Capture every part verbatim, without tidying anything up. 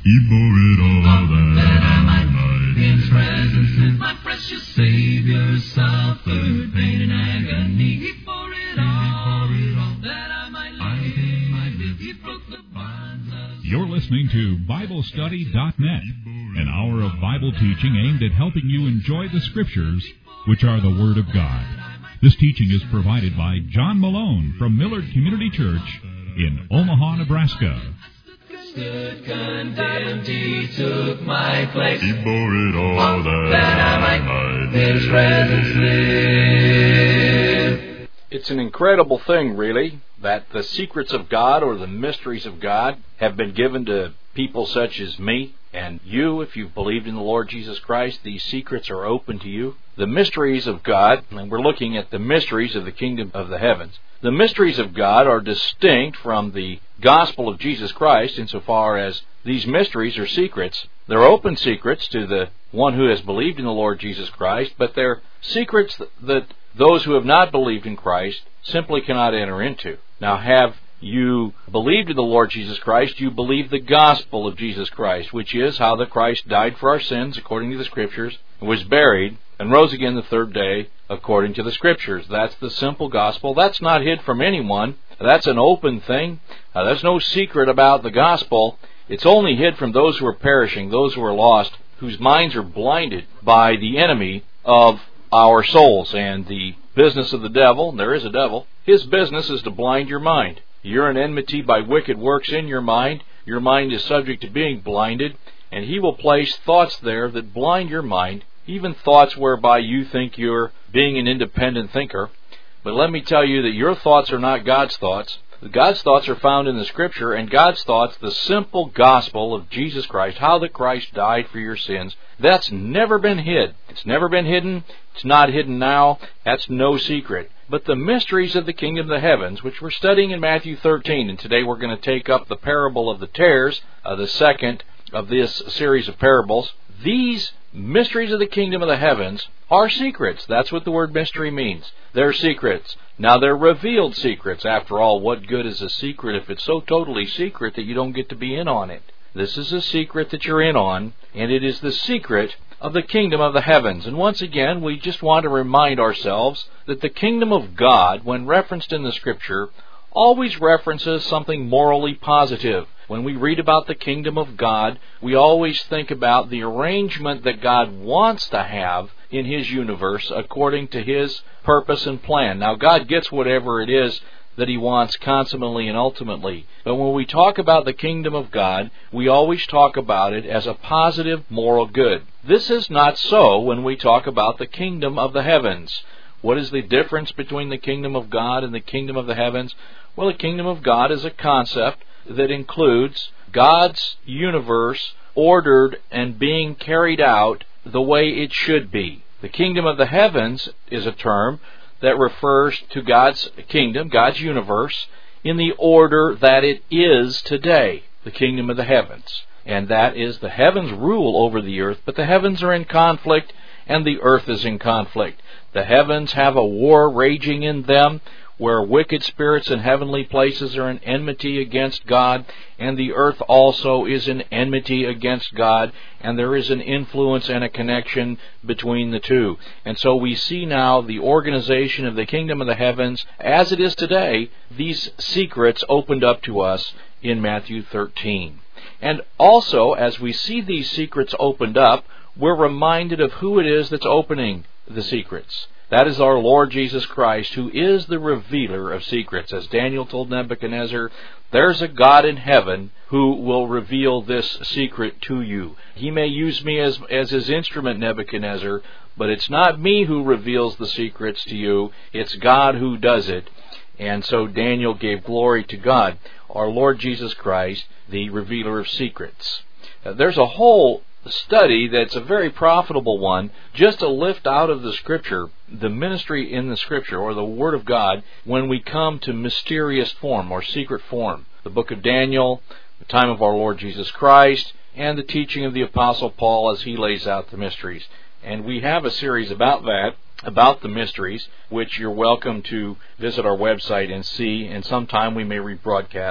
He bore it all that, that I might, might be in His presence. And my precious Savior suffered pain and agony. He bore it all, he bore it all that I might live. Might live. He broke the bonds of... You're listening to Bible Study dot net, an hour of Bible teaching aimed at helping you enjoy the Scriptures, which are the Word of God. This teaching is provided by John Malone from Millard Community Church in Omaha, Nebraska. Stood condemned, He took my place. He bore it all that, that I might in His presence live. It's an incredible thing, really, that the secrets of God or the mysteries of God have been given to people such as me and you. If you've believed in the Lord Jesus Christ, these secrets are open to you. The mysteries of God, and we're looking at the mysteries of the kingdom of the heavens. The mysteries of God are distinct from the gospel of Jesus Christ insofar as these mysteries are secrets. They're open secrets to the one who has believed in the Lord Jesus Christ, but they're secrets that those who have not believed in Christ simply cannot enter into. Now, have you believed in the Lord Jesus Christ, you believe the gospel of Jesus Christ, which is how that Christ died for our sins according to the Scriptures, was buried, and rose again the third day according to the Scriptures. That's the simple gospel. That's not hid from anyone. That's an open thing. Uh, there's no secret about the gospel. It's only hid from those who are perishing, those who are lost, whose minds are blinded by the enemy of our souls. And the business of the devil, and there is a devil, his business is to blind your mind. You're in enmity by wicked works in your mind. Your mind is subject to being blinded, and he will place thoughts there that blind your mind, even thoughts whereby you think you're being an independent thinker. But let me tell you that your thoughts are not God's thoughts. God's thoughts are found in the Scripture, and God's thoughts, the simple gospel of Jesus Christ, how that Christ died for your sins, that's never been hid. It's never been hidden. It's not hidden now. That's no secret. But the mysteries of the kingdom of the heavens, which we're studying in Matthew thirteen, and today we're going to take up the parable of the tares, uh, the second of this series of parables. These mysteries of the kingdom of the heavens are secrets. That's what the word mystery means. They're secrets. Now, they're revealed secrets. After all, what good is a secret if it's so totally secret that you don't get to be in on it? This is a secret that you're in on, and it is the secret of the kingdom of the heavens. And once again, we just want to remind ourselves that the kingdom of God, when referenced in the Scripture, always references something morally positive. When we read about the kingdom of God, we always think about the arrangement that God wants to have in His universe according to His purpose and plan. Now, God gets whatever it is that He wants consummately and ultimately. But when we talk about the kingdom of God, we always talk about it as a positive moral good. This is not so when we talk about the kingdom of the heavens. What is the difference between the kingdom of God and the kingdom of the heavens? Well, the kingdom of God is a concept that includes God's universe ordered and being carried out the way it should be. The kingdom of the heavens is a term that refers to God's kingdom, God's universe, in the order that it is today, the kingdom of the heavens. And that is the heavens rule over the earth, but the heavens are in conflict and the earth is in conflict. The heavens have a war raging in them, where wicked spirits in heavenly places are in enmity against God, and the earth also is in enmity against God, and there is an influence and a connection between the two. And so we see now the organization of the kingdom of the heavens as it is today, these secrets opened up to us in Matthew thirteen. And also, as we see these secrets opened up, we're reminded of who it is that's opening the secrets. That is our Lord Jesus Christ, who is the revealer of secrets. As Daniel told Nebuchadnezzar, there's a God in heaven who will reveal this secret to you. He may use me as, as his instrument, Nebuchadnezzar, but it's not me who reveals the secrets to you. It's God who does it. And so Daniel gave glory to God, our Lord Jesus Christ, the revealer of secrets. Uh, there's a whole study that's a very profitable one, just to lift out of the Scripture, the ministry in the Scripture, or the Word of God, when we come to mysterious form or secret form. The book of Daniel, the time of our Lord Jesus Christ, and the teaching of the Apostle Paul as he lays out the mysteries. And we have a series about that, about the mysteries, which you're welcome to visit our website and see, and sometime we may rebroadcast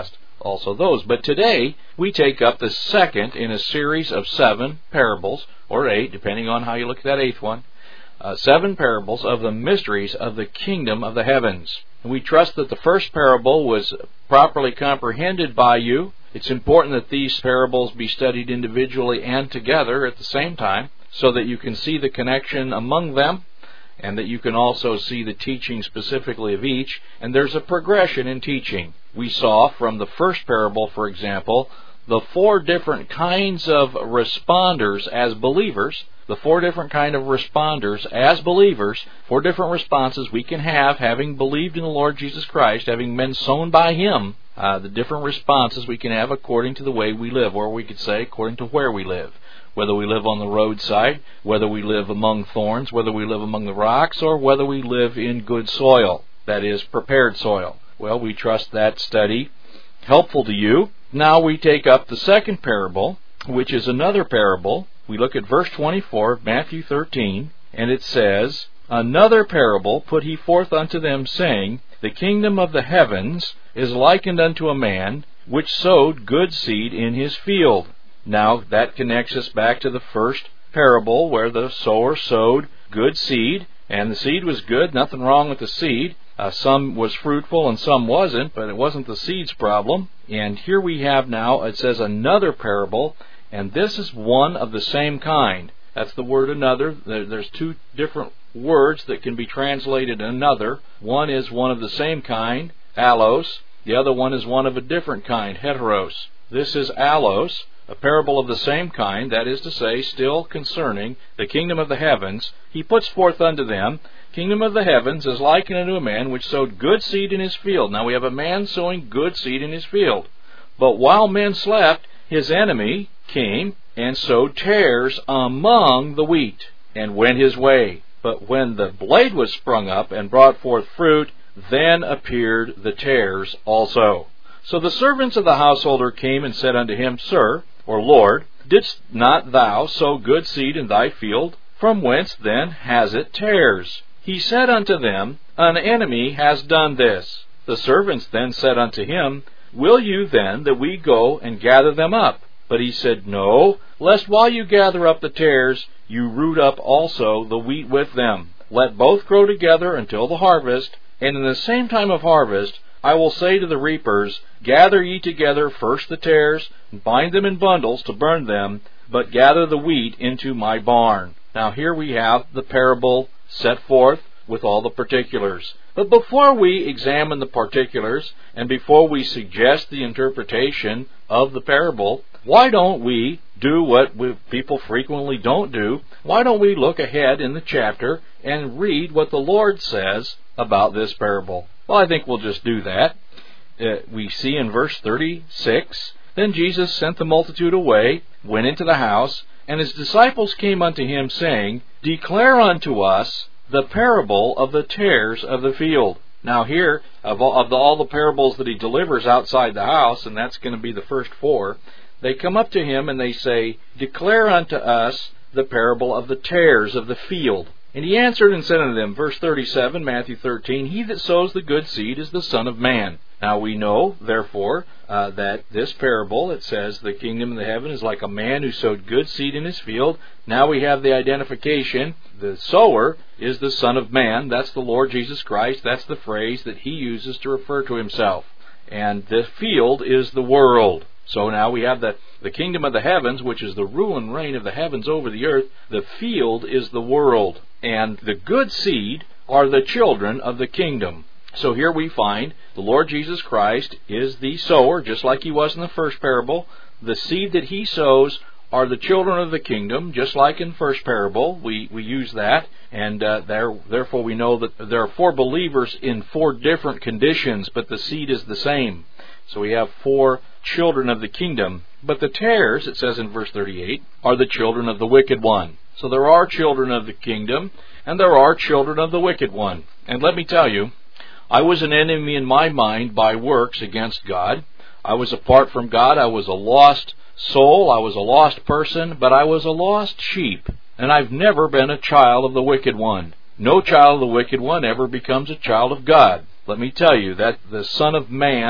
also those. But today, we take up the second in a series of seven parables, or eight, depending on how you look at that eighth one, uh, seven parables of the mysteries of the kingdom of the heavens. And we trust that the first parable was properly comprehended by you. It's important that these parables be studied individually and together at the same time, so that you can see the connection among them, and that you can also see the teaching specifically of each. And there's a progression in teaching. We saw from the first parable, for example, the four different kinds of responders as believers, the four different kind of responders as believers, four different responses we can have having believed in the Lord Jesus Christ, having been sown by Him, uh, the different responses we can have according to the way we live, or we could say according to where we live. Whether we live on the roadside, whether we live among thorns, whether we live among the rocks, or whether we live in good soil, that is, prepared soil. Well, we trust that study helpful to you. Now we take up the second parable, which is another parable. We look at verse twenty-four of Matthew thirteen, and it says, "Another parable put he forth unto them, saying, The kingdom of the heavens is likened unto a man, which sowed good seed in his field." Now, that connects us back to the first parable where the sower sowed good seed, and the seed was good, nothing wrong with the seed. Uh, some was fruitful and some wasn't, but it wasn't the seed's problem. And here we have now, it says another parable, and this is one of the same kind. That's the word another. There, there's two different words that can be translated another. One is one of the same kind, allos. The other one is one of a different kind, heteros. This is allos, a parable of the same kind, that is to say, still concerning the kingdom of the heavens. He puts forth unto them, Kingdom of the heavens is likened unto a man which sowed good seed in his field. Now we have a man sowing good seed in his field. But while men slept, his enemy came and sowed tares among the wheat, and went his way. But when the blade was sprung up and brought forth fruit, then appeared the tares also. So the servants of the householder came and said unto him, Sir, or Lord, didst not thou sow good seed in thy field? From whence then has it tares? He said unto them, An enemy has done this. The servants then said unto him, Will you then that we go and gather them up? But he said, No, lest while you gather up the tares, you root up also the wheat with them. Let both grow together until the harvest, and in the same time of harvest I will say to the reapers, Gather ye together first the tares, and bind them in bundles to burn them, but gather the wheat into my barn. Now here we have the parable set forth with all the particulars. But before we examine the particulars, and before we suggest the interpretation of the parable, why don't we do what we, people frequently don't do? Why don't we look ahead in the chapter and read what the Lord says about this parable? Well, I think we'll just do that. Uh, we see in verse thirty-six, Then Jesus sent the multitude away, went into the house, and his disciples came unto him, saying, Declare unto us the parable of the tares of the field. Now here, of all, of the, all the parables that he delivers outside the house, and that's going to be the first four, they come up to him and they say, Declare unto us the parable of the tares of the field. And he answered and said unto them, verse thirty-seven, Matthew thirteen, He that sows the good seed is the Son of Man. Now we know, therefore, uh, that this parable, it says, the kingdom of the heaven is like a man who sowed good seed in his field. Now we have the identification. The sower is the Son of Man. That's the Lord Jesus Christ. That's the phrase that he uses to refer to himself. And the field is the world. So now we have the, the kingdom of the heavens, which is the rule and reign of the heavens over the earth. The field is the world. And the good seed are the children of the kingdom. So here we find the Lord Jesus Christ is the sower, just like he was in the first parable. The seed that he sows are the children of the kingdom, just like in the first parable. We we use that, and uh, there, therefore we know that there are four believers in four different conditions, but the seed is the same. So we have four children of the kingdom. But the tares, it says in verse thirty-eight, are the children of the wicked one. So there are children of the kingdom, and there are children of the wicked one. And let me tell you, I was an enemy in my mind by works against God. I was apart from God. I was a lost soul. I was a lost person, but I was a lost sheep. And I've never been a child of the wicked one. No child of the wicked one ever becomes a child of God. Let me tell you that the Son of Man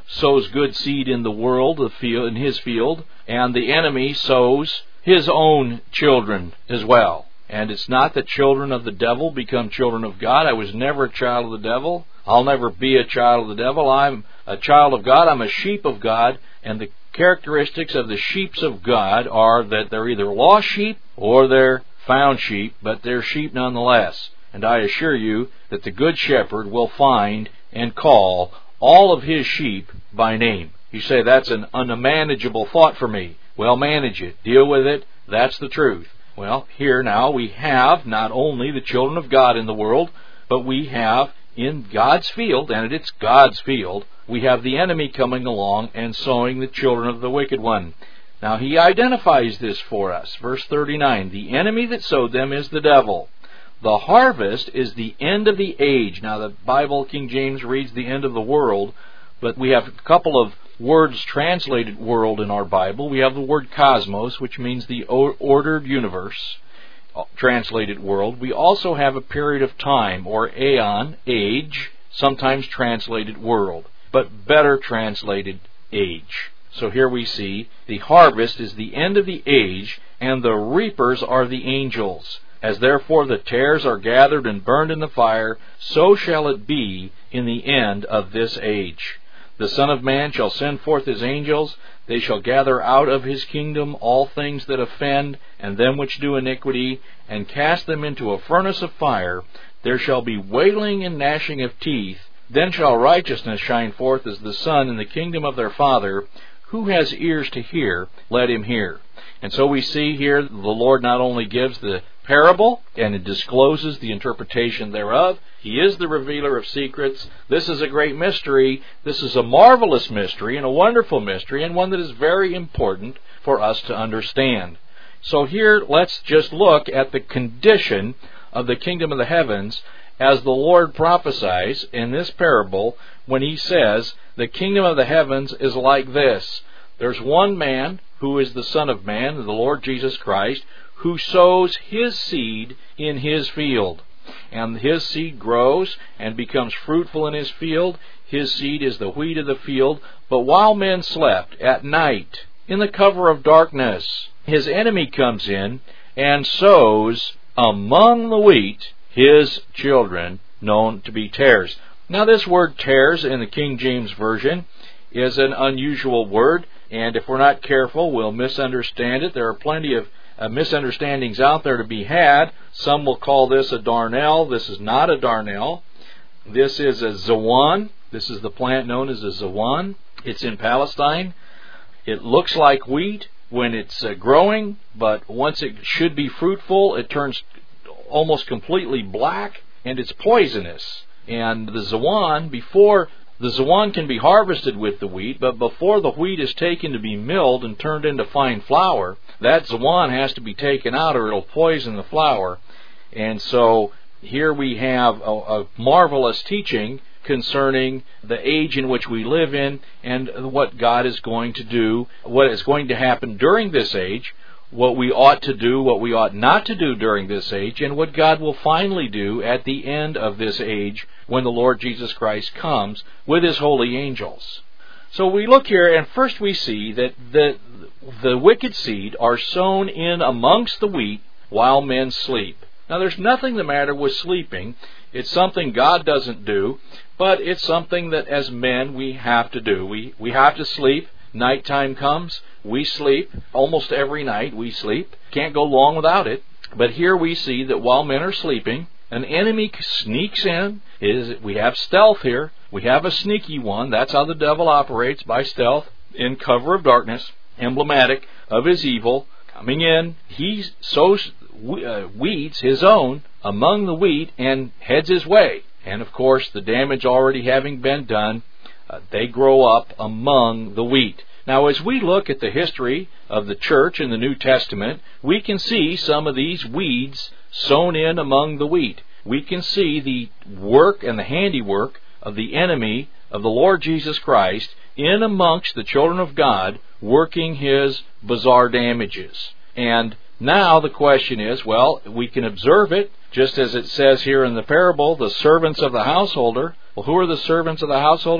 sows good seed in the world, the field, in his field, and the enemy sows his own children as well. And it's not that children of the devil become children of God. I was never a child of the devil. I'll never be a child of the devil. I'm a child of God. I'm a sheep of God. And the characteristics of the sheep of God are that they're either lost sheep or they're found sheep, but they're sheep nonetheless. And I assure you that the Good Shepherd will find and call all of his sheep by name. You say, that's an unmanageable thought for me. Well, manage it. Deal with it. That's the truth. Well, here now we have not only the children of God in the world, but we have in God's field, and it's God's field, we have the enemy coming along and sowing the children of the wicked one. Now he identifies this for us. Verse thirty-nine, the enemy that sowed them is the devil. The harvest is the end of the age. Now the Bible, King James, reads the end of the world, but we have a couple of words translated world in our Bible. We have the word cosmos, which means the ordered universe, translated world. We also have a period of time, or aeon, age, sometimes translated world, but better translated age. So here we see the harvest is the end of the age, and the reapers are the angels. As therefore the tares are gathered and burned in the fire, so shall it be in the end of this age. The Son of Man shall send forth his angels, they shall gather out of his kingdom all things that offend, and them which do iniquity, and cast them into a furnace of fire. There shall be wailing and gnashing of teeth. Then shall righteousness shine forth as the sun in the kingdom of their Father. Who has ears to hear, let him hear. And so we see here the Lord not only gives the parable, and it discloses the interpretation thereof. He is the revealer of secrets. This is a great mystery. This is a marvelous mystery and a wonderful mystery, and one that is very important for us to understand. So here, let's just look at the condition of the kingdom of the heavens as the Lord prophesies in this parable when he says, the kingdom of the heavens is like this. There's one man who is the Son of Man, the Lord Jesus Christ, who sows his seed in his field. And his seed grows and becomes fruitful in his field. His seed is the wheat of the field. But while men slept at night, in the cover of darkness, his enemy comes in and sows among the wheat his children, known to be tares. Now this word tares in the King James Version is an unusual word, and if we're not careful, we'll misunderstand it. There are plenty of Uh, misunderstandings out there to be had. Some will call this a darnel. This is not a darnel. This is a zawan. This is the plant known as a zawan. It's in Palestine. It looks like wheat when it's uh, growing, but once it should be fruitful, it turns almost completely black, and it's poisonous. And the zawan, before the zawan can be harvested with the wheat, but before the wheat is taken to be milled and turned into fine flour, that zawan has to be taken out or it'll poison the flour. And so here we have a, a marvelous teaching concerning the age in which we live in and what God is going to do, what is going to happen during this age, what we ought to do, what we ought not to do during this age, and what God will finally do at the end of this age when the Lord Jesus Christ comes with his holy angels. So we look here, and first we see that the, the wicked seed are sown in amongst the wheat while men sleep. Now there's nothing the matter with sleeping. It's something God doesn't do, but it's something that as men we have to do. We, we have to sleep. Nighttime comes, we sleep. Almost every night we sleep. Can't go long without it. But here we see that while men are sleeping, an enemy sneaks in. It is, we have stealth here. We have a sneaky one. That's how the devil operates, by stealth, in cover of darkness, emblematic of his evil. Coming in, he sows uh, weeds, his own, among the wheat and heads his way. And of course, the damage already having been done, uh, they grow up among the wheat. Now, as we look at the history of the church in the New Testament, we can see some of these weeds sown in among the wheat. We can see the work and the handiwork of the enemy of the Lord Jesus Christ in amongst the children of God, working his bizarre damages. And now the question is, well, we can observe it, just as it says here in the parable, the servants of the householder. Well, who are the servants of the householder?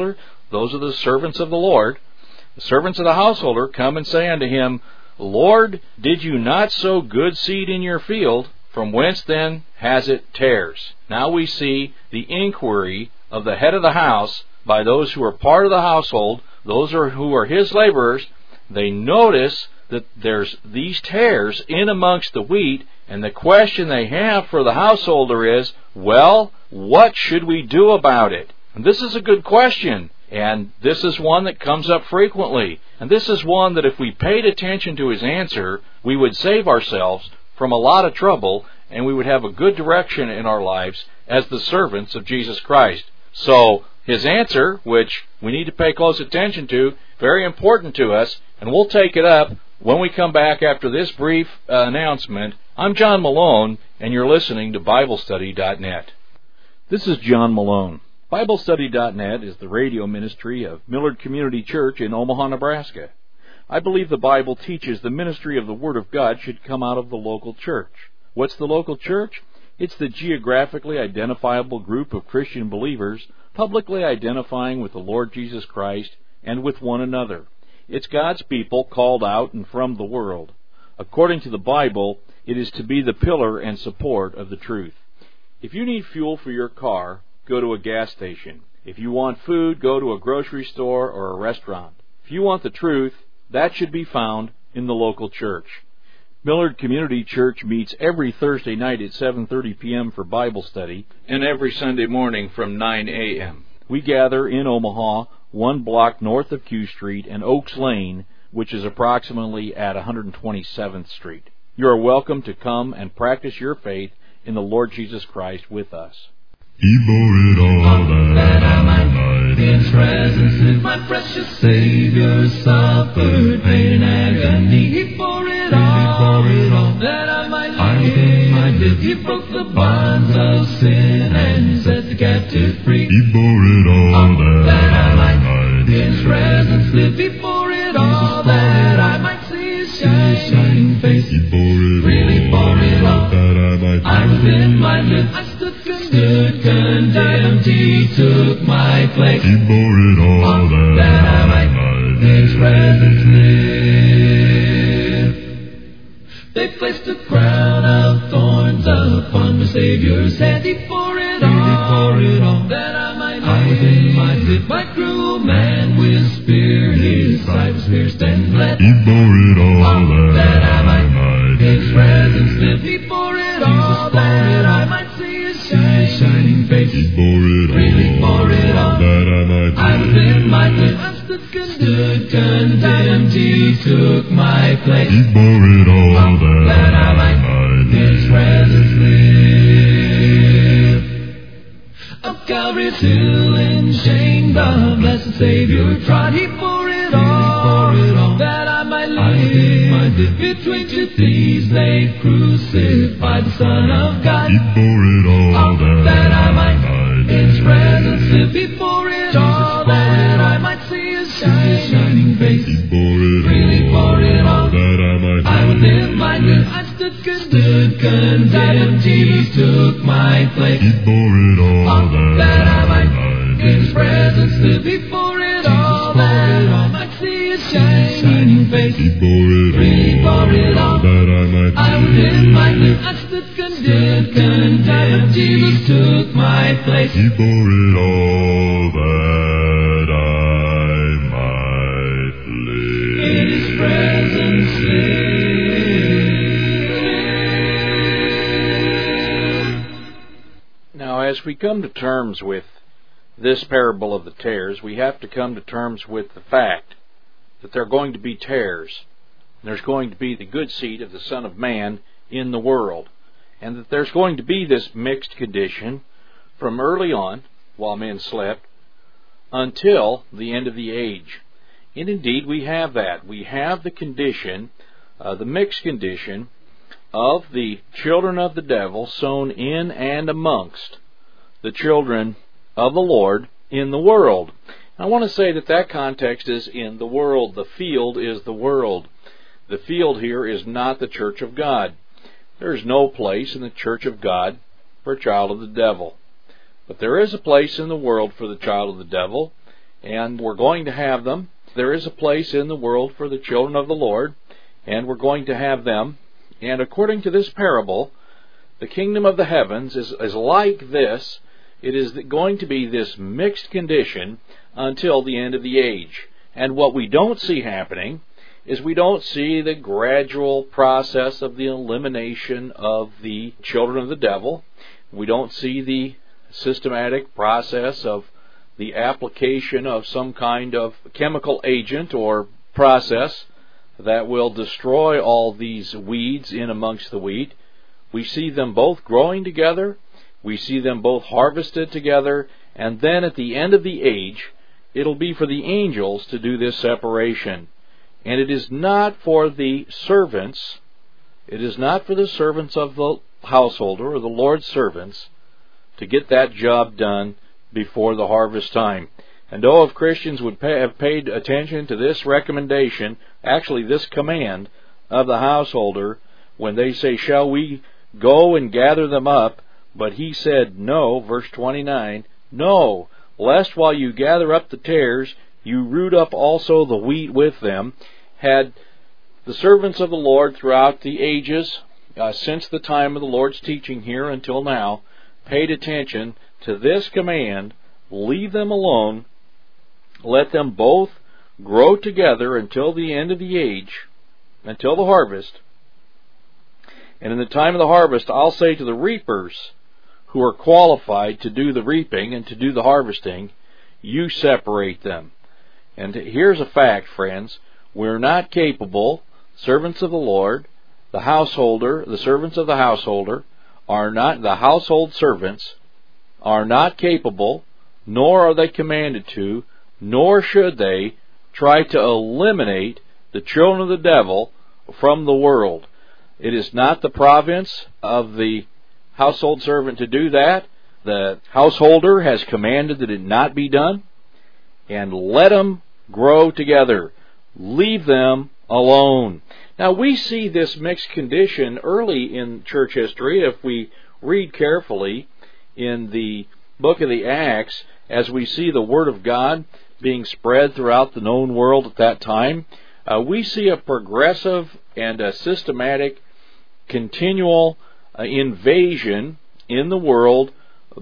those are the servants of the Lord, the servants of the householder come and say unto him, Lord, did you not sow good seed in your field? From whence then has it tares? Now we see the inquiry of the head of the house by those who are part of the household, those are, who are his laborers. They notice that there's these tares in amongst the wheat, and the question they have for the householder is, well, what should we do about it? And this is a good question, and this is one that comes up frequently. And this is one that if we paid attention to his answer, we would save ourselves from a lot of trouble, and we would have a good direction in our lives as the servants of Jesus Christ. So, his answer, which we need to pay close attention to, very important to us, and we'll take it up when we come back after this brief uh, announcement. I'm John Malone, and you're listening to Bible Study dot net. This is John Malone. Bible Study dot net is the radio ministry of Millard Community Church in Omaha, Nebraska. I believe the Bible teaches the ministry of the Word of God should come out of the local church. What's the local church? It's the geographically identifiable group of Christian believers publicly identifying with the Lord Jesus Christ and with one another. It's God's people called out and from the world. According to the Bible, it is to be the pillar and support of the truth. If you need fuel for your car, go to a gas station. If you want food, go to a grocery store or a restaurant. If you want the truth, that should be found in the local church. Millard Community Church meets every Thursday night at seven thirty p.m. for Bible study, and every Sunday morning from nine a.m. We gather in Omaha, one block north of Q Street and Oaks Lane, which is approximately at one hundred twenty-seventh Street. You are welcome to come and practice your faith in the Lord Jesus Christ with us. He bore it all that I might be in His presence, live my precious Savior, suffered pain and agony. He bore it all, bore it all that I might live. I live. He broke the bonds of sin and set the captive free. He bore it all that, that I might be in His presence, live. He bore it all that I might see His shining face. He bore it really all bore it all that I might I was in my midst. I stood Stood condemned, He took my place. He bore it all that, that I might in His presence live. They placed a crown of thorns upon my Savior's head. He bore it all, he bore it all that I might live. I was in my live. My cruel man with spear, His side was pierced and bled. He bore it all, all that, that I might in His presence live. He bore it all that I might see His shining face. He bore it really all bore it all that I might I was in my place. I stood condemned, condemned. He took my place. He bore it all that, that I might in His presence live. Up Calvary's hill in shame, the blessed Savior trod. He bore it all, bore it all that I might live. Between two thieves they crucified the Son of God. He bore it all all that, that I might might in His presence live. He bore it all that I might see His shining face. He bore it really all bore it all that I might I was in my live. I stood condemned, condemned. He took my place. He bore it all all that, that I might might in His presence live. He bore it all that I might see His shining face. He bore it really all bore it all that I might I was in my live. I stood condemned, condemned. Jesus took my place. He bore it all that I might live. In His presence live. Now, as we come to terms with this parable of the tares, we have to come to terms with the fact that there are going to be tares. There's going to be the good seed of the Son of Man in the world. And that there's going to be this mixed condition from early on, while men slept, until the end of the age. And indeed, we have that. We have the condition, uh, the mixed condition, of the children of the devil sown in and amongst the children of the Lord in the world. I want to say that that context is in the world. The field is the world. The field here is not the church of God. There is no place in the church of God for a child of the devil. But there is a place in the world for the child of the devil, and we're going to have them. There is a place in the world for the children of the Lord, and we're going to have them. And according to this parable, the kingdom of the heavens is, is like this. It is going to be this mixed condition until the end of the age. And what we don't see happening is we don't see the gradual process of the elimination of the children of the devil. We don't see the systematic process of the application of some kind of chemical agent or process that will destroy all these weeds in amongst the wheat. We see them both growing together. We see them both harvested together. And then at the end of the age, it'll be for the angels to do this separation. And it is not for the servants, it is not for the servants of the householder or the Lord's servants to get that job done before the harvest time. And oh, if Christians would pay, have paid attention to this recommendation, actually this command of the householder, when they say, shall we go and gather them up? But he said, no, verse twenty-nine, no, lest while you gather up the tares, you root up also the wheat with them. Had the servants of the Lord throughout the ages, uh, since the time of the Lord's teaching here until now, paid attention to this command, leave them alone, let them both grow together until the end of the age, until the harvest. And in the time of the harvest, I'll say to the reapers who are qualified to do the reaping and to do the harvesting, you separate them. And here's a fact, friends. We're not capable, servants of the Lord, the householder, the servants of the householder, are not, the household servants, are not capable, nor are they commanded to, nor should they try to eliminate the children of the devil from the world. It is not the province of the household servant to do that. The householder has commanded that it not be done. And let them grow together. Leave them alone. Now we see this mixed condition early in church history. If we read carefully in the book of the Acts, as we see the Word of God being spread throughout the known world at that time, uh, we see a progressive and a systematic, continual uh, invasion in the world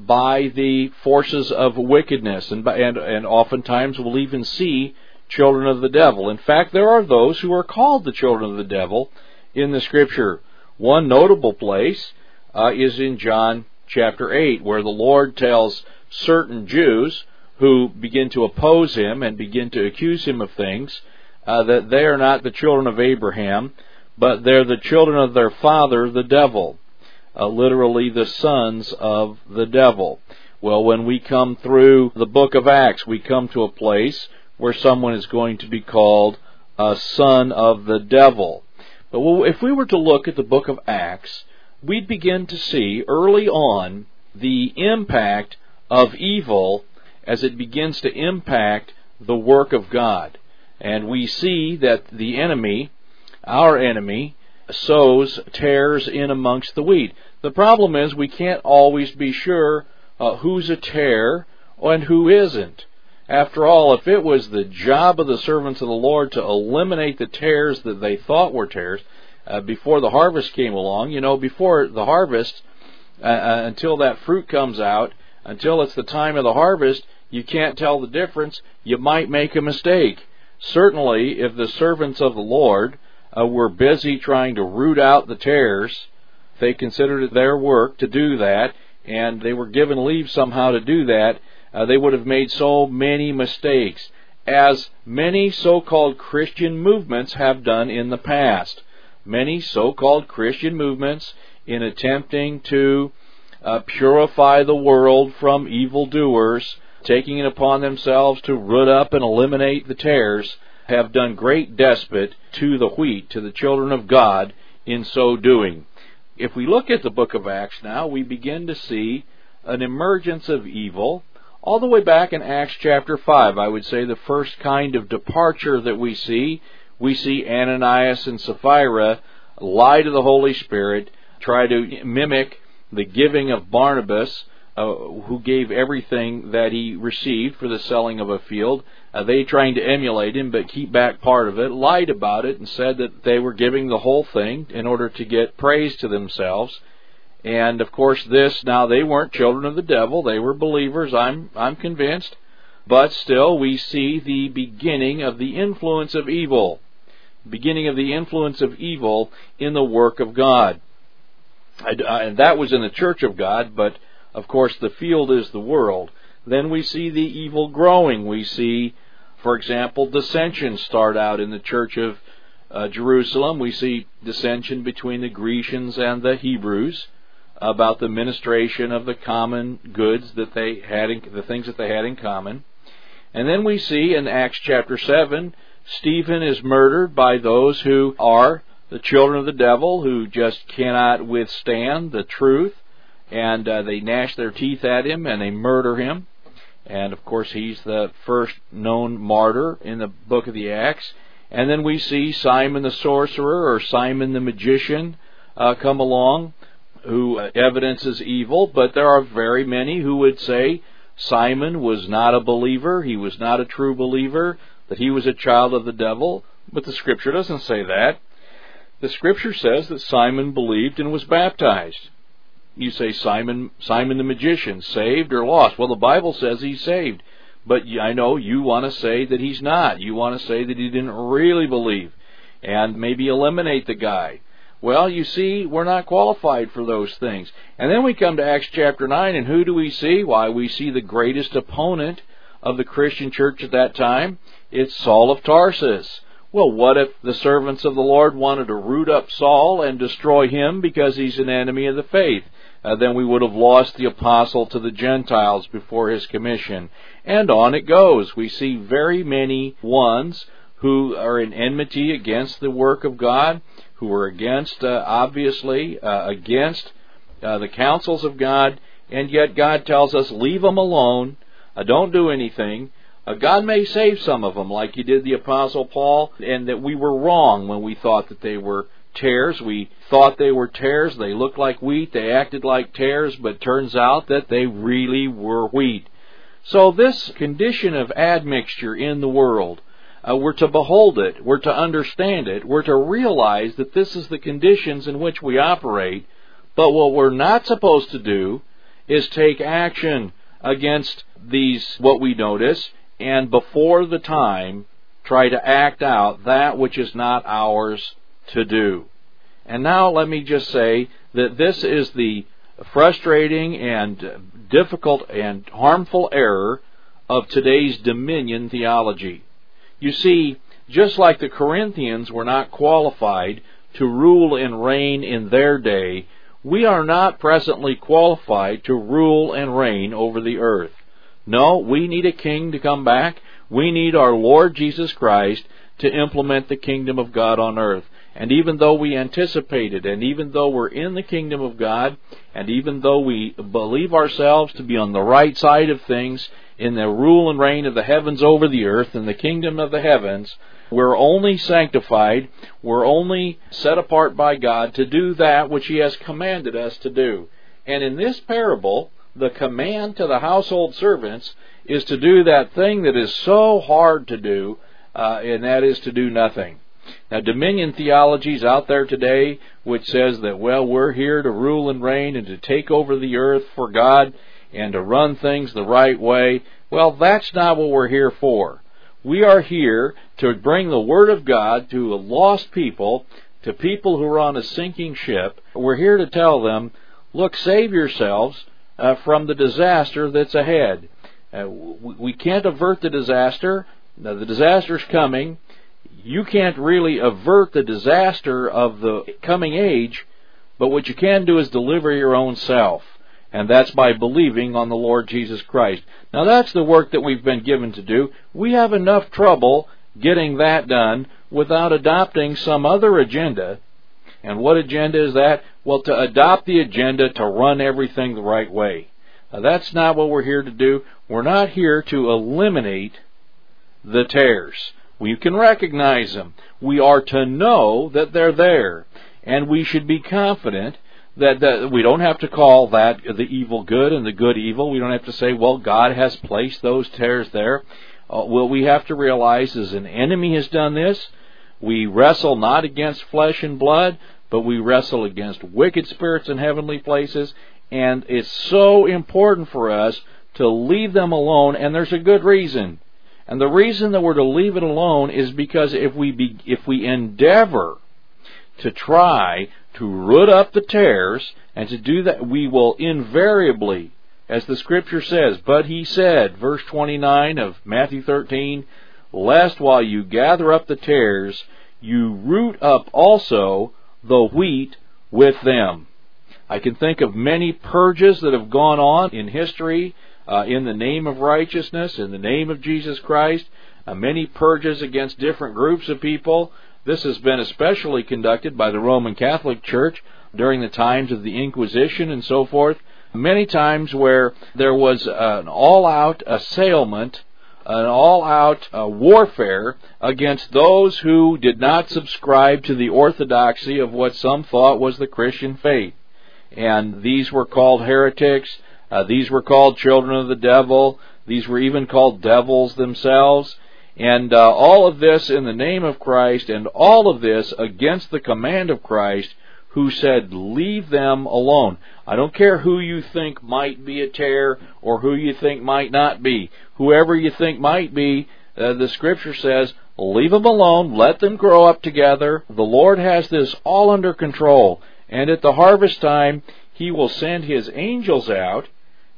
by the forces of wickedness, and, by, and and oftentimes we'll even see children of the devil. In fact, there are those who are called the children of the devil in the Scripture. One notable place uh, is in John chapter eight, where the Lord tells certain Jews who begin to oppose Him and begin to accuse Him of things, uh, that they are not the children of Abraham, but they're the children of their father, the devil. Uh, literally the sons of the devil. Well, when we come through the book of Acts, we come to a place where someone is going to be called a son of the devil. But if we were to look at the book of Acts, we'd begin to see early on the impact of evil as it begins to impact the work of God. And we see that the enemy, our enemy, sows tares in amongst the wheat. The problem is we can't always be sure uh, who's a tare and who isn't. After all, if it was the job of the servants of the Lord to eliminate the tares that they thought were tares uh, before the harvest came along, you know, before the harvest, uh, uh, until that fruit comes out, until it's the time of the harvest, you can't tell the difference. You might make a mistake. Certainly, if the servants of the Lord uh, were busy trying to root out the tares, they considered it their work to do that, and they were given leave somehow to do that, uh, they would have made so many mistakes, as many so-called Christian movements have done in the past. Many so-called Christian movements, in attempting to uh, purify the world from evildoers, taking it upon themselves to root up and eliminate the tares, have done great despite to the wheat, to the children of God, in so doing. If we look at the book of Acts now, we begin to see an emergence of evil. All the way back in Acts chapter five, I would say the first kind of departure that we see, we see Ananias and Sapphira lie to the Holy Spirit, try to mimic the giving of Barnabas uh, who gave everything that he received for the selling of a field. Uh, they trying to emulate him but keep back part of it, lied about it and said that they were giving the whole thing in order to get praise to themselves. And of course this, now they weren't children of the devil, they were believers, I'm I'm convinced, but still we see the beginning of the influence of evil, beginning of the influence of evil in the work of God. And that was in the church of God, but of course the field is the world. Then we see the evil growing. We see, for example, dissensions start out in the church of uh, Jerusalem. We see dissension between the Grecians and the Hebrews about the ministration of the common goods that they had, in, the things that they had in common. And then we see in Acts chapter seven, Stephen is murdered by those who are the children of the devil, who just cannot withstand the truth, and uh, they gnash their teeth at him and they murder him. And of course he's the first known martyr in the book of the Acts. And then we see Simon the sorcerer or Simon the magician uh, come along, who evidences evil, but there are very many who would say Simon was not a believer, he was not a true believer, that he was a child of the devil, but the Scripture doesn't say that. The Scripture says that Simon believed and was baptized. You say Simon, Simon the magician, saved or lost? Well, the Bible says he's saved, but I know you want to say that he's not. You want to say that he didn't really believe, and maybe eliminate the guy. Well, you see, we're not qualified for those things. And then we come to Acts chapter nine, and who do we see? Why, we see the greatest opponent of the Christian church at that time. It's Saul of Tarsus. Well, what if the servants of the Lord wanted to root up Saul and destroy him because he's an enemy of the faith? Uh, then we would have lost the apostle to the Gentiles before his commission. And on it goes. We see very many ones who are in enmity against the work of God, who are against, uh, obviously, uh, against uh, the counsels of God, and yet God tells us, leave them alone, uh, don't do anything. Uh, God may save some of them, like He did the Apostle Paul, and that we were wrong when we thought that they were tares. We thought they were tares, they looked like wheat, they acted like tares, but turns out that they really were wheat. So this condition of admixture in the world, Uh, we're to behold it, we're to understand it, we're to realize that this is the conditions in which we operate, but what we're not supposed to do is take action against these, what we notice, and before the time try to act out that which is not ours to do. And now let me just say that this is the frustrating and difficult and harmful error of today's dominion theology. You see, just like the Corinthians were not qualified to rule and reign in their day, we are not presently qualified to rule and reign over the earth. No, we need a king to come back. We need our Lord Jesus Christ to implement the kingdom of God on earth. And even though we anticipate it, and even though we're in the kingdom of God, and even though we believe ourselves to be on the right side of things, in the rule and reign of the heavens over the earth, in the kingdom of the heavens, we're only sanctified, we're only set apart by God to do that which He has commanded us to do. And in this parable, the command to the household servants is to do that thing that is so hard to do, uh, and that is to do nothing. Now, dominion theology is out there today, which says that, well, we're here to rule and reign and to take over the earth for God and to run things the right way. Well, that's not what we're here for. We are here to bring the Word of God to lost people, to people who are on a sinking ship. We're here to tell them, look, save yourselves uh, from the disaster that's ahead. Uh, we can't avert the disaster. Now, the disaster's coming. You can't really avert the disaster of the coming age, but what you can do is deliver your own self. And that's by believing on the Lord Jesus Christ. Now that's the work that we've been given to do. We have enough trouble getting that done without adopting some other agenda. And what agenda is that? Well, to adopt the agenda to run everything the right way. Now that's not what we're here to do. We're not here to eliminate the tares. We can recognize them. We are to know that they're there. And we should be confident that, that we don't have to call that the evil good and the good evil. We don't have to say, well, God has placed those tares there. Uh, what we have to realize is an enemy has done this. We wrestle not against flesh and blood, but we wrestle against wicked spirits in heavenly places. And it's so important for us to leave them alone, and there's a good reason. And the reason that we're to leave it alone is because if we be, if we endeavor to try to root up the tares, and to do that, we will invariably, as the Scripture says, but he said, verse twenty-nine of Matthew thirteen, lest while you gather up the tares, you root up also the wheat with them. I can think of many purges that have gone on in history uh, in the name of righteousness, in the name of Jesus Christ, uh, many purges against different groups of people. This has been especially conducted by the Roman Catholic Church during the times of the Inquisition and so forth. Many times where there was an all-out assailment, an all-out uh, warfare against those who did not subscribe to the orthodoxy of what some thought was the Christian faith. And these were called heretics. Uh, these were called children of the devil. These were even called devils themselves. And uh, all of this in the name of Christ, and all of this against the command of Christ, who said, leave them alone. I don't care who you think might be a tare or who you think might not be. Whoever you think might be, uh, the Scripture says, leave them alone, let them grow up together. The Lord has this all under control. And at the harvest time, He will send His angels out,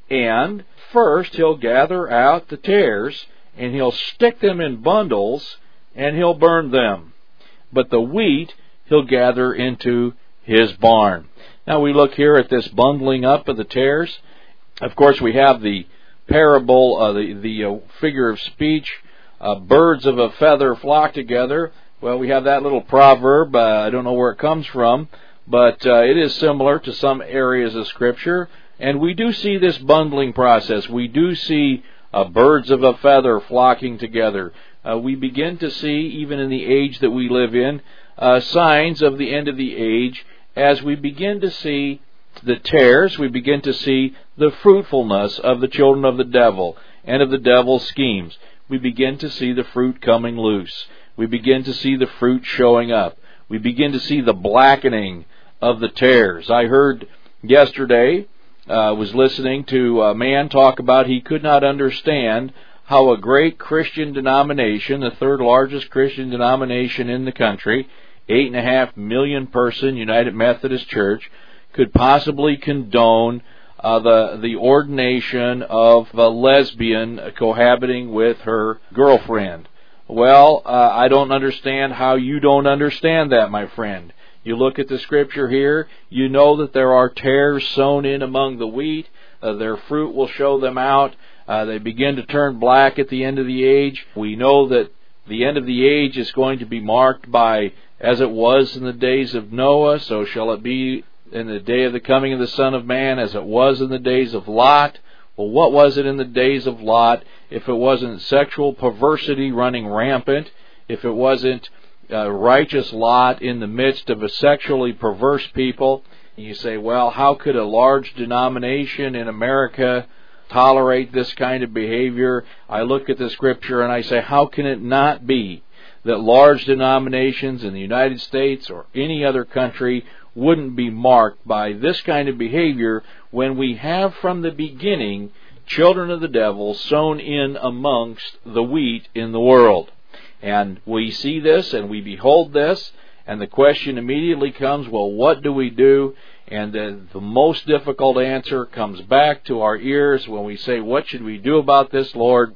and first He'll gather out the tares, and He'll stick them in bundles, and He'll burn them. But the wheat He'll gather into His barn. Now we look here at this bundling up of the tares. Of course, we have the parable, uh, the, the uh, figure of speech, uh, birds of a feather flock together. Well, we have that little proverb. Uh, I don't know where it comes from, but uh, it is similar to some areas of Scripture. And we do see this bundling process. We do see uh, birds of a feather flocking together. Uh, we begin to see, even in the age that we live in, uh, signs of the end of the age. As we begin to see the tares, we begin to see the fruitfulness of the children of the devil and of the devil's schemes. We begin to see the fruit coming loose. We begin to see the fruit showing up. We begin to see the blackening of the tares. I heard yesterday, I uh, was listening to a man talk about he could not understand how a great Christian denomination, the third largest Christian denomination in the country, eight and a half million person United Methodist Church, could possibly condone uh, the the ordination of a lesbian cohabiting with her girlfriend. Well, uh, I don't understand how you don't understand that, my friend. You look at the Scripture here, you know that there are tares sown in among the wheat. Uh, their fruit will show them out. Uh, they begin to turn black at the end of the age. We know that the end of the age is going to be marked by, as it was in the days of Noah, so shall it be in the day of the coming of the Son of Man, as it was in the days of Lot. Well, what was it in the days of Lot if it wasn't sexual perversity running rampant, if it wasn't a righteous Lot in the midst of a sexually perverse people? And you say, well, how could a large denomination in America tolerate this kind of behavior? I look at the Scripture and I say, how can it not be that large denominations in the United States or any other country wouldn't be marked by this kind of behavior when we have from the beginning children of the devil sown in amongst the wheat in the world? And we see this and we behold this, and the question immediately comes, well, what do we do? And the, the most difficult answer comes back to our ears when we say, what should we do about this, Lord?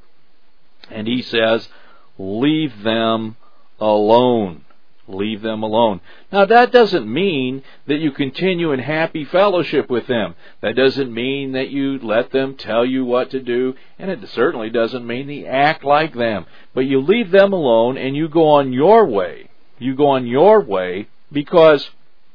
And He says, leave them alone. Leave them alone. Now, that doesn't mean that you continue in happy fellowship with them. That doesn't mean that you let them tell you what to do. And it certainly doesn't mean that you act like them. But you leave them alone and you go on your way. You go on your way because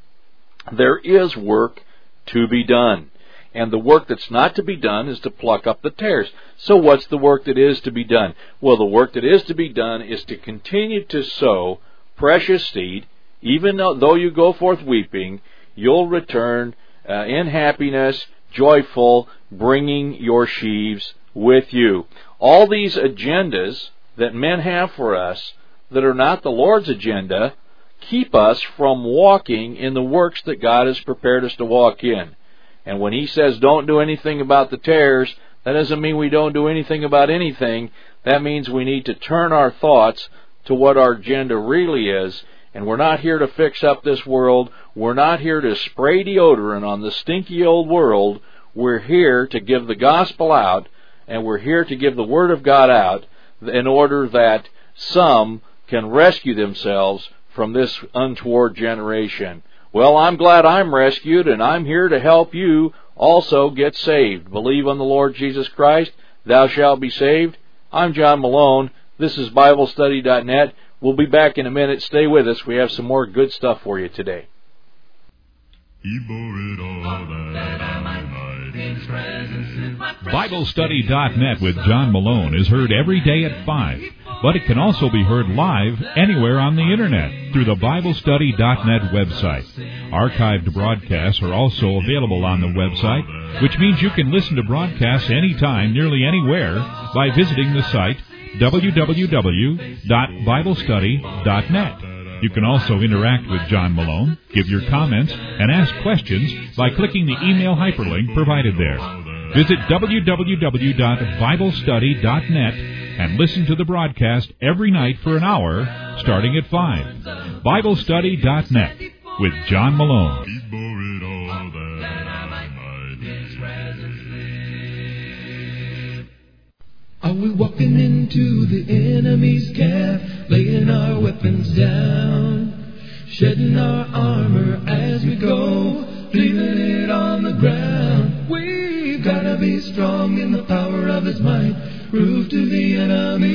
there is work to be done. And the work that's not to be done is to pluck up the tares. So what's the work that is to be done? Well, the work that is to be done is to continue to sow precious seed. Even though you go forth weeping, you'll return uh, in happiness, joyful, bringing your sheaves with you. All these agendas that men have for us that are not the Lord's agenda keep us from walking in the works that God has prepared us to walk in. And when He says don't do anything about the tares, that doesn't mean we don't do anything about anything. That means we need to turn our thoughts to what our agenda really is. And we're not here to fix up this world. We're not here to spray deodorant on the stinky old world. We're here to give the gospel out, and we're here to give the Word of God out in order that some can rescue themselves from this untoward generation. Well, I'm glad I'm rescued, and I'm here to help you also get saved. Believe on the Lord Jesus Christ, thou shalt be saved. I'm John Malone. This is Bible Study dot net. We'll be back in a minute. Stay with us. We have some more good stuff for you today. Bible Study dot net with John Malone is heard every day at five, but it can also be heard live anywhere on the Internet through the Bible Study dot net website. Archived broadcasts are also available on the website, which means you can listen to broadcasts anytime, nearly anywhere, by visiting the site w w w dot bible study dot net. You can also interact with John Malone, give your comments, and ask questions by clicking the email hyperlink provided there. Visit w w w dot bible study dot net and listen to the broadcast every night for an hour, starting at five. Bible Study dot net with John Malone. Are we walking into the enemy's camp, laying our weapons down, shedding our armor as we go, leaving it on the ground? We've got to be strong in the power of His might, prove to the enemy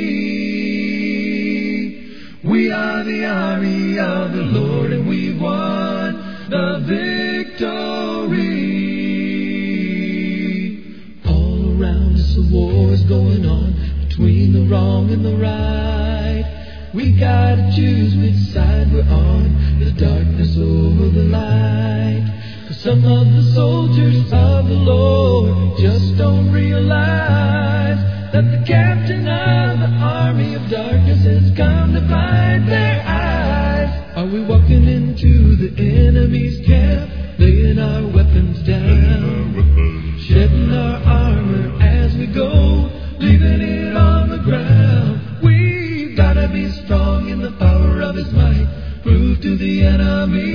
we are the army of the Lord, and we've won the victory. The war's going on between the wrong and the right. We gotta choose which side we're on, the darkness over the light. 'Cause some of the soldiers of the Lord just don't realize that the captain of the army of darkness has come to blind their eyes. Are we walking into the enemy's camp, laying our weapons down, shedding our armor as we go, leaving it on the ground? We've got to be strong in the power of His might, prove to the enemy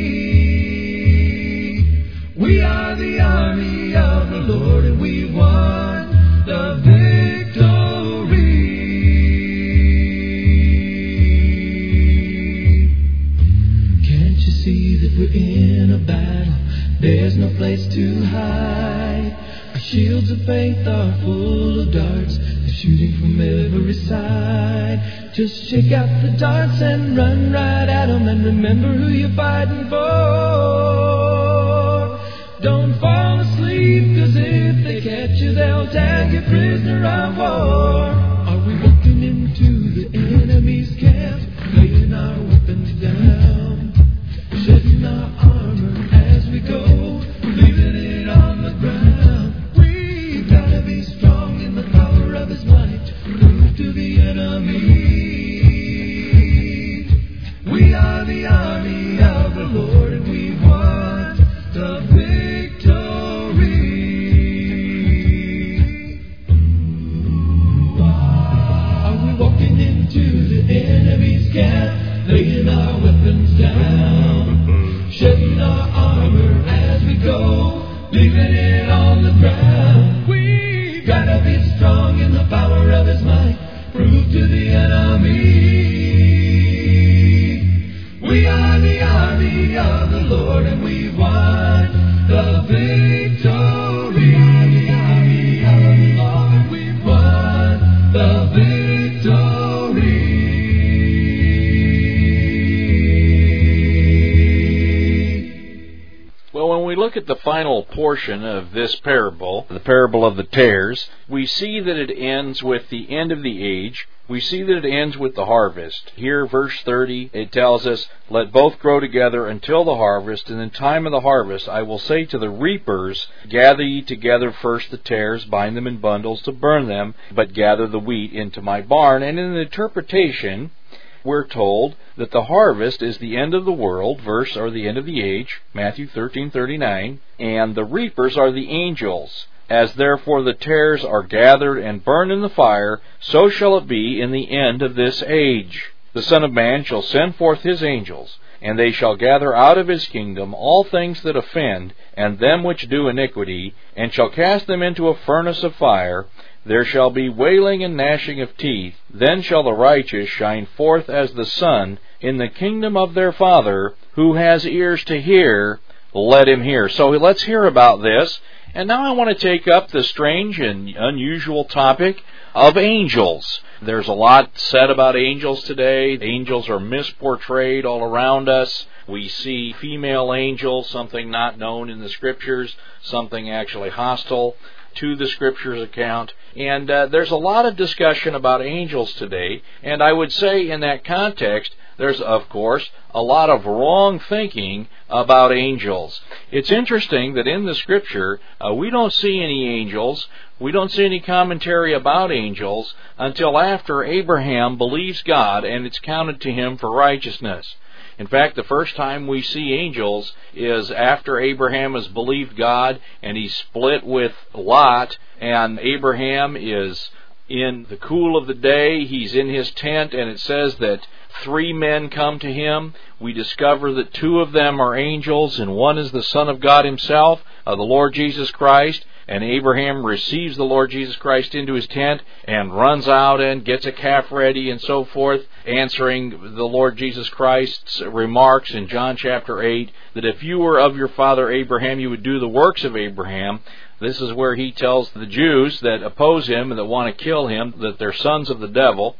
we are the army of the Lord, and we won the victory. Can't you see that we're in a battle? There's no place to hide. Our shields of faith are full of darts, they're shooting from every side. Just shake out the darts and run right at 'em, and remember who you're fighting for. Don't fall asleep, 'cause if they catch you, they'll tag you prisoner of war. Are we walking into the enemy's camp, laying our weapons down, shedding our armor as we go, leaving it on the ground? We've got to be strong in the power of His might, prove to the enemy we are the army of the Lord, and we've won the victory. Are we walking into the enemy's camp, laying our weapons down, shedding our armor as we go, leaving it on the ground? We've got to be strong in the power of His might, prove to the enemy we are the army of the Lord, and we've won the victory. We are the army of the Lord, and we've won the victory. Well, when we we look at the final portion of this parable, the parable of the tares, we see that it ends with the end of the age. We see that it ends with the harvest. Here, verse thirty, it tells us, "Let both grow together until the harvest, and in time of the harvest I will say to the reapers, Gather ye together first the tares, bind them in bundles to burn them, but gather the wheat into my barn." And in the interpretation, we're told that the harvest is the end of the world, verse, or the end of the age, Matthew thirteen thirty-nine, and the reapers are the angels. "As therefore the tares are gathered and burned in the fire, so shall it be in the end of this age. The Son of Man shall send forth his angels, and they shall gather out of his kingdom all things that offend, and them which do iniquity, and shall cast them into a furnace of fire. There shall be wailing and gnashing of teeth. Then shall the righteous shine forth as the sun in the kingdom of their Father. Who has ears to hear, let him hear." So let's hear about this. And now I want to take up the strange and unusual topic of angels. There's a lot said about angels today. Angels are misportrayed all around us. We see female angels, something not known in the Scriptures, something actually hostile to the Scriptures account. And uh, there's a lot of discussion about angels today. And I would say in that context, there's, of course, a lot of wrong thinking about angels. It's interesting that in the Scripture, uh, we don't see any angels. We don't see any commentary about angels until after Abraham believes God and it's counted to him for righteousness. In fact, the first time we see angels is after Abraham has believed God and he's split with Lot, and Abraham is in the cool of the day. He's in his tent, and it says that three men come to him. We discover that two of them are angels, and one is the Son of God himself, uh, the Lord Jesus Christ. And Abraham receives the Lord Jesus Christ into his tent and runs out and gets a calf ready and so forth, answering the Lord Jesus Christ's remarks in John chapter eight, that if you were of your father Abraham, you would do the works of Abraham. This is where he tells the Jews that oppose him and that want to kill him that they're sons of the devil.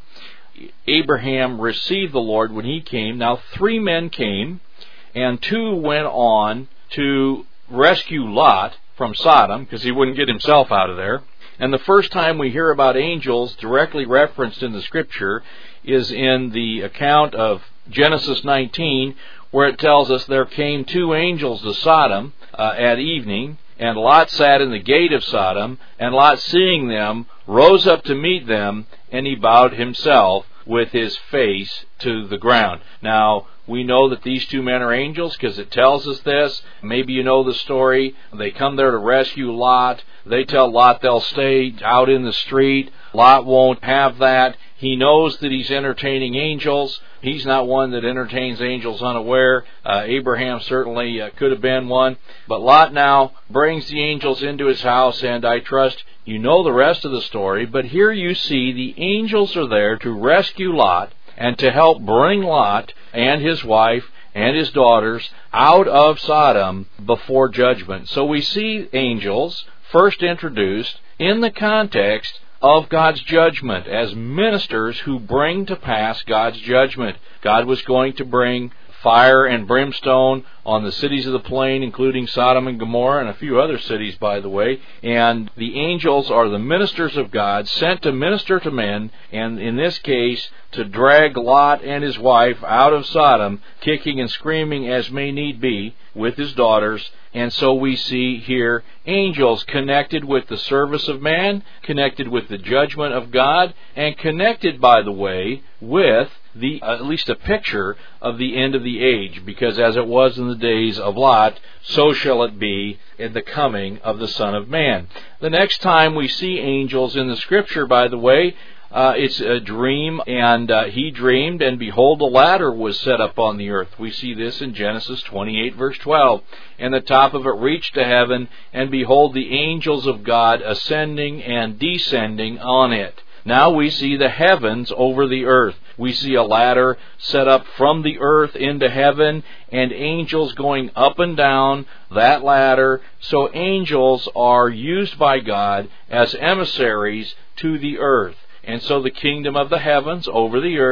Abraham received the Lord when he came. Now three men came, and two went on to rescue Lot from Sodom, because he wouldn't get himself out of there. And the first time we hear about angels directly referenced in the Scripture is in the account of Genesis nineteen, where it tells us there came two angels to Sodom uh, at evening, and Lot sat in the gate of Sodom, and Lot, seeing them, rose up to meet them, and he bowed himself with his face to the ground. Now, we know that these two men are angels because it tells us this. Maybe you know the story. They come there to rescue Lot. They tell Lot they'll stay out in the street. Lot won't have that. He knows that he's entertaining angels. He's not one that entertains angels unaware. Uh, Abraham certainly uh, could have been one. But Lot now brings the angels into his house, and I trust you know the rest of the story. But here you see the angels are there to rescue Lot and to help bring Lot and his wife and his daughters out of Sodom before judgment. So we see angels first introduced in the context of God's judgment as ministers who bring to pass God's judgment. God was going to bring fire and brimstone on the cities of the plain, including Sodom and Gomorrah and a few other cities, by the way. And the angels are the ministers of God, sent to minister to men, and in this case, to drag Lot and his wife out of Sodom, kicking and screaming as may need be, with his daughters. And so we see here angels connected with the service of man, connected with the judgment of God, and connected, by the way, with the uh, at least a picture of the end of the age, because as it was in the days of Lot, so shall it be in the coming of the Son of Man. The next time we see angels in the Scripture, by the way, Uh, it's a dream, and uh, he dreamed, and behold, a ladder was set up on the earth. We see this in Genesis twenty-eight, verse twelve. And the top of it reached to heaven, and behold, the angels of God ascending and descending on it. Now we see the heavens over the earth. We see a ladder set up from the earth into heaven, and angels going up and down that ladder. So angels are used by God as emissaries to the earth. And so the kingdom of the heavens over the earth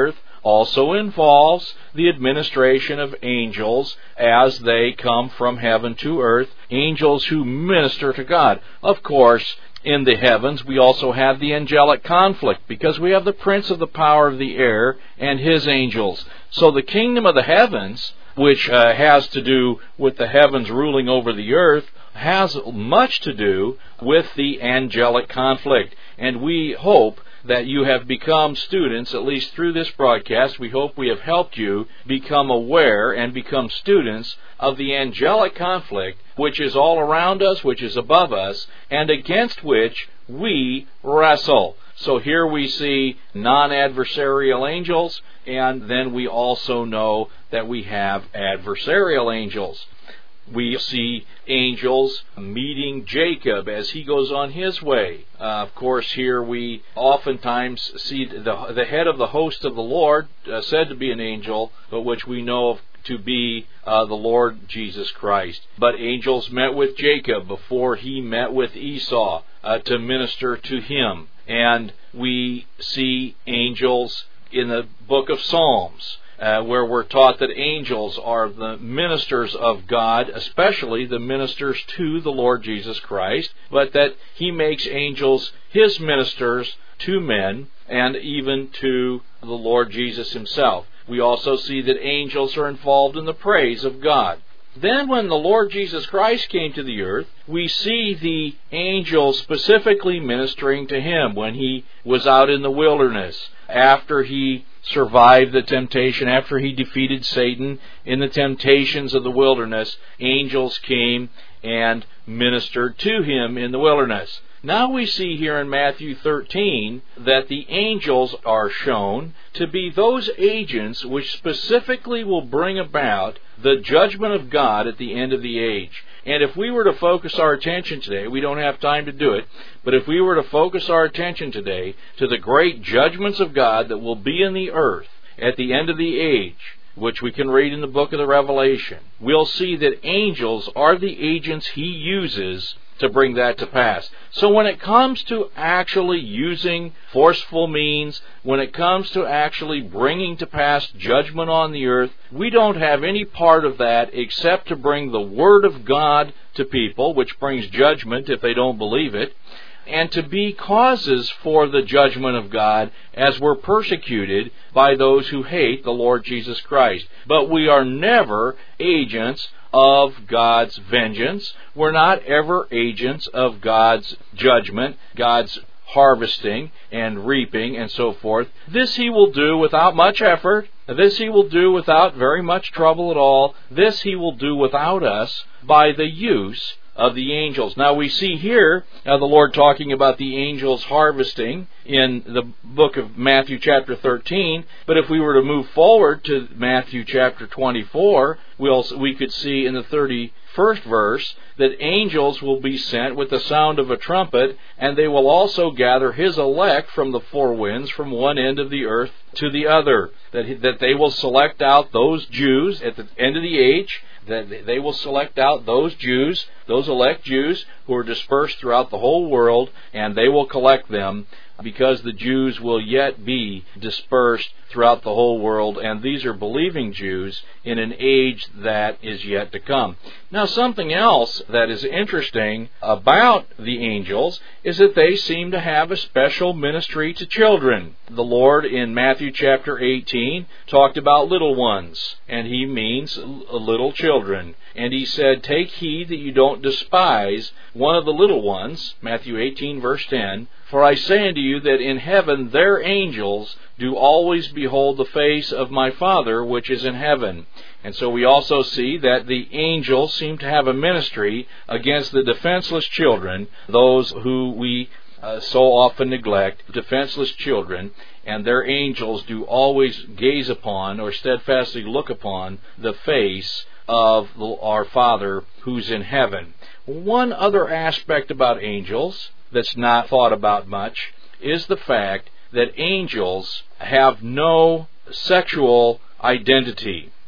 also involves the administration of angels as they come from heaven to earth, angels who minister to God. Of course, in the heavens, we also have the angelic conflict, because we have the prince of the power of the air and his angels. So the kingdom of the heavens, which uh, has to do with the heavens ruling over the earth, has much to do with the angelic conflict. And we hope that you have become students, at least through this broadcast. We hope we have helped you become aware and become students of the angelic conflict, which is all around us, which is above us, and against which we wrestle. So here we see non-adversarial angels, and then we also know that we have adversarial angels. We see angels meeting Jacob as he goes on his way. Uh, of course, here we oftentimes see the, the head of the host of the Lord, uh, said to be an angel, but which we know of to be uh, the Lord Jesus Christ. But angels met with Jacob before he met with Esau uh, to minister to him. And we see angels in the book of Psalms, Uh, where we're taught that angels are the ministers of God, especially the ministers to the Lord Jesus Christ, but that He makes angels His ministers to men and even to the Lord Jesus Himself. We also see that angels are involved in the praise of God. Then when the Lord Jesus Christ came to the earth, we see the angels specifically ministering to Him when He was out in the wilderness, after He survived the temptation, after He defeated Satan in the temptations of the wilderness. Angels came and ministered to Him in the wilderness. Now we see here in Matthew thirteen that the angels are shown to be those agents which specifically will bring about the judgment of God at the end of the age. And if we were to focus our attention today, we don't have time to do it, but if we were to focus our attention today to the great judgments of God that will be in the earth at the end of the age, which we can read in the book of the Revelation, we'll see that angels are the agents He uses to bring that to pass. So when it comes to actually using forceful means, when it comes to actually bringing to pass judgment on the earth, we don't have any part of that except to bring the Word of God to people, which brings judgment if they don't believe it, and to be causes for the judgment of God as we're persecuted by those who hate the Lord Jesus Christ. But we are never agents of God's vengeance. We're not ever agents of God's judgment, God's harvesting and reaping and so forth. This He will do without much effort. This He will do without very much trouble at all. This He will do without us by the use of the angels. Now we see here uh, the Lord talking about the angels harvesting in the book of Matthew chapter thirteen, but if we were to move forward to Matthew chapter twenty-four, we'll, we could see in the thirty-first verse that angels will be sent with the sound of a trumpet, and they will also gather His elect from the four winds, from one end of the earth to the other. That, that they will select out those Jews at the end of the age, that they will select out those Jews, those elect Jews who are dispersed throughout the whole world, and they will collect them, because the Jews will yet be dispersed throughout the whole world, and these are believing Jews in an age that is yet to come. Now, something else that is interesting about the angels is that they seem to have a special ministry to children. The Lord in Matthew chapter eighteen talked about little ones, and He means little children. And He said, "Take heed that you don't despise one of the little ones," Matthew eighteen verse ten, "for I say unto you that in heaven their angels do always behold the face of my Father which is in heaven." And so we also see that the angels seem to have a ministry against the defenseless children, those who we uh, so often neglect, defenseless children, and their angels do always gaze upon or steadfastly look upon the face of our Father who's in heaven. One other aspect about angels that's not thought about much is the fact that angels have no sexual identity.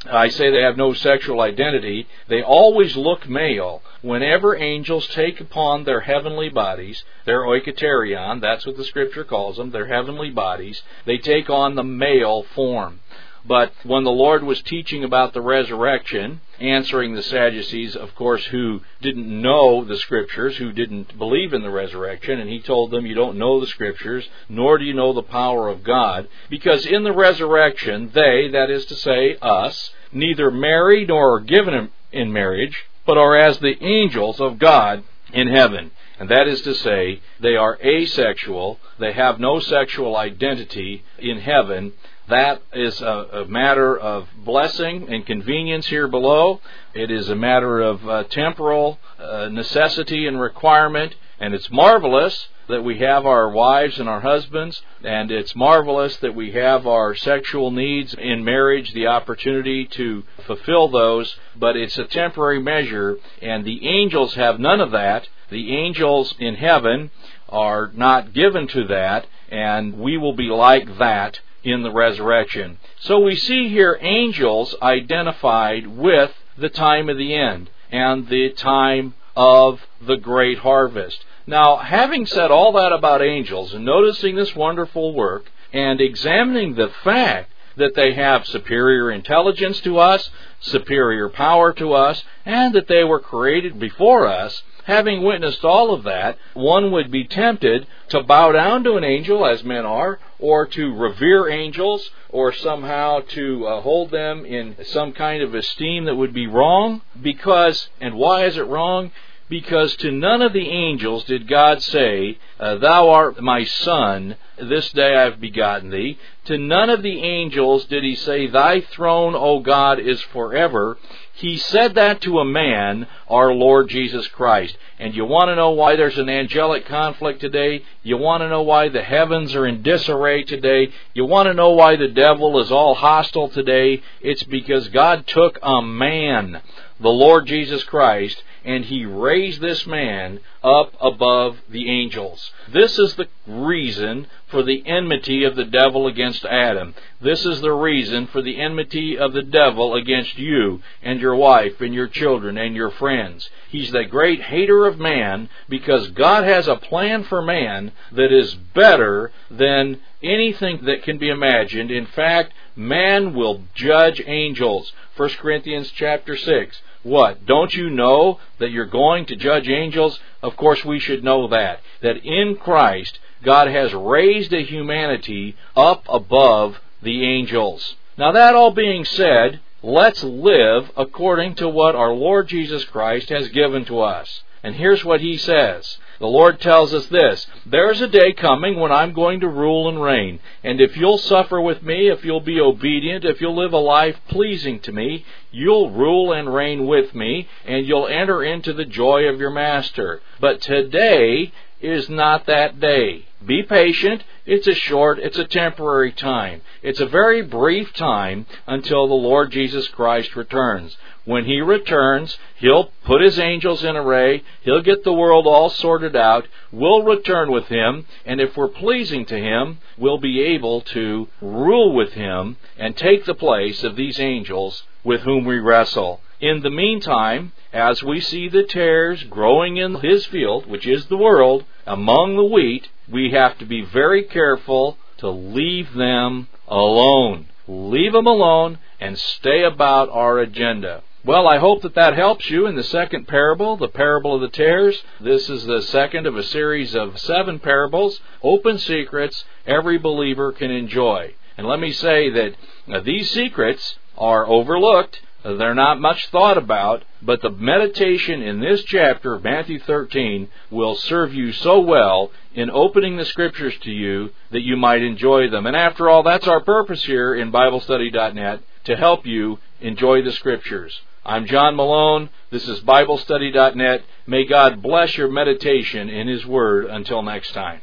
I say they have no sexual identity. They always look male. Whenever angels take upon their heavenly bodies, their oikaterion, that's what the Scripture calls them, their heavenly bodies, they take on the male form. But when the Lord was teaching about the resurrection, answering the Sadducees, of course, who didn't know the Scriptures, who didn't believe in the resurrection, and He told them, you don't know the Scriptures, nor do you know the power of God, because in the resurrection, they, that is to say, us, neither marry nor are given in marriage, but are as the angels of God in heaven. And that is to say, they are asexual, they have no sexual identity in heaven. That is a, a matter of blessing and convenience here below. It is a matter of uh, temporal uh, necessity and requirement, and it's marvelous that we have our wives and our husbands, and it's marvelous that we have our sexual needs in marriage, the opportunity to fulfill those, but it's a temporary measure, and the angels have none of that. The angels in heaven are not given to that, and we will be like that in the resurrection. So we see here angels identified with the time of the end and the time of the great harvest. Now, having said all that about angels and noticing this wonderful work and examining the fact that they have superior intelligence to us, superior power to us, and that they were created before us, having witnessed all of that, one would be tempted to bow down to an angel, as men are, or to revere angels, or somehow to uh, hold them in some kind of esteem that would be wrong. Because, and why is it wrong? Because to none of the angels did God say, uh, Thou art my son, this day I have begotten thee. To none of the angels did He say, Thy throne, O God, is forever. He said that to a man, our Lord Jesus Christ. And you want to know why there's an angelic conflict today? You want to know why the heavens are in disarray today? You want to know why the devil is all hostile today? It's because God took a man, the Lord Jesus Christ, and He raised this man up above the angels. This is the reason for the enmity of the devil against Adam. This is the reason for the enmity of the devil against you and your wife and your children and your friends. He's the great hater of man because God has a plan for man that is better than anything that can be imagined. In fact, man will judge angels. First Corinthians chapter six. What? Don't you know that you're going to judge angels? Of course we should know that. That in Christ, God has raised a humanity up above the angels. Now that all being said, let's live according to what our Lord Jesus Christ has given to us. And here's what He says. The Lord tells us this, there's a day coming when I'm going to rule and reign. And if you'll suffer with me, if you'll be obedient, if you'll live a life pleasing to me, you'll rule and reign with me, and you'll enter into the joy of your master. But today is not that day. Be patient. It's a short, it's a temporary time. It's a very brief time until the Lord Jesus Christ returns. When He returns, He'll put His angels in array. He'll get the world all sorted out. We'll return with Him. And if we're pleasing to Him, we'll be able to rule with Him and take the place of these angels with whom we wrestle. In the meantime, as we see the tares growing in His field, which is the world, among the wheat, we have to be very careful to leave them alone. Leave them alone and stay about our agenda. Well, I hope that that helps you in the second parable, the parable of the tares. This is the second of a series of seven parables, open secrets every believer can enjoy. And let me say that uh, these secrets are overlooked. They're not much thought about, but the meditation in this chapter of Matthew thirteen will serve you so well in opening the Scriptures to you that you might enjoy them. And after all, that's our purpose here in Bible Study dot net, to help you enjoy the Scriptures. I'm John Malone. This is Bible Study dot net. May God bless your meditation in His Word. Until next time.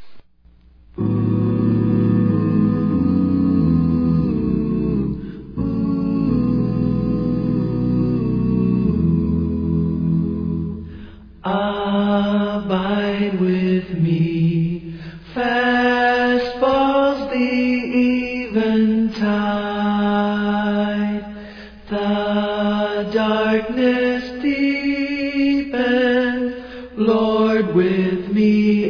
Abide with me, fast falls the eventide. The deepens. Lord, with me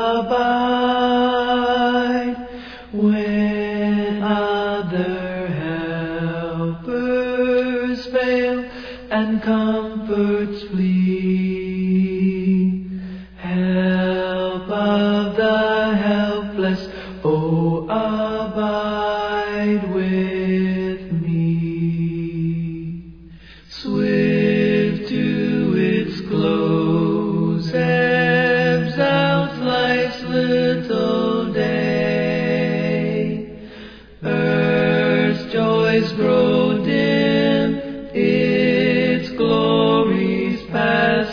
abide. When other helpers fail and comforts flee, help of the helpless, oh, abide with me. Swift to its close ebbs out life's little day. Earth's joys grow dim, its glories pass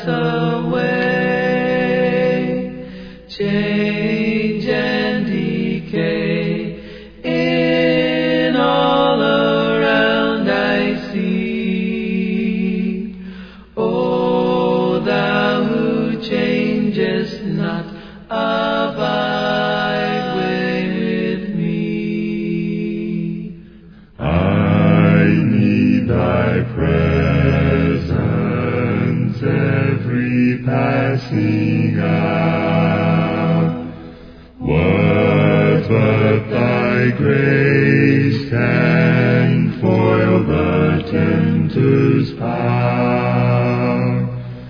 away. Change and decay in all around I see. O thou who changest not, abide with me. I need thy presence every passing hour. What but thy grace can foil the tempter's power?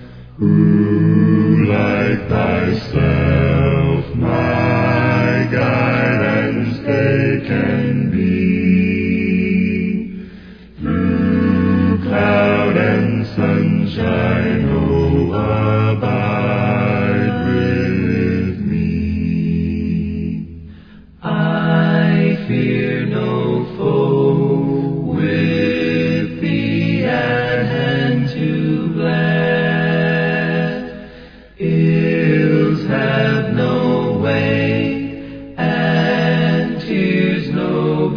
Who like thyself my guide and stay can be? Through cloud and sunshine, oh, abide with me. I fear no foe, with thee at hand to bless. Ills have no way, and tears no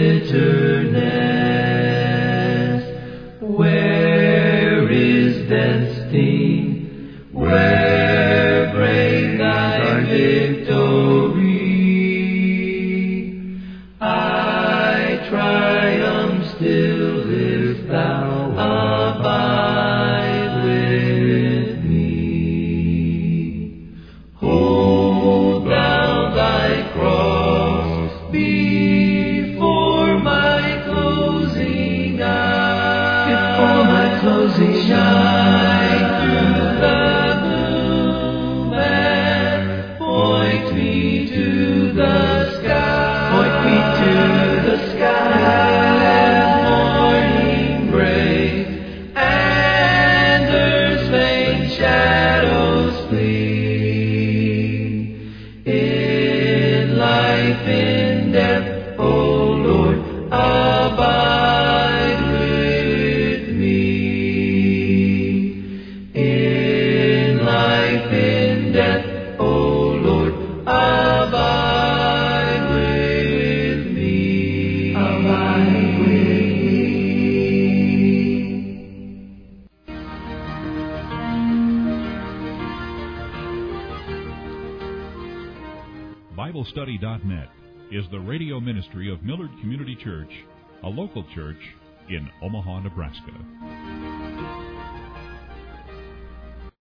bitterness. Where is then sting? Where break thy victory? I triumph still if thou abide with me. Hold thou thy cross before my closing eye. Before my closing eye, through the gloom, and point me to the sky. Point me to the sky, morning break, and earth's faint shadows flee. In life, in death, O Lord, abide with me. In life, in death, O Lord, abide with me. Abide with me. Bible Study dot net is the radio ministry of Millard Community Church, a local church in Omaha, Nebraska.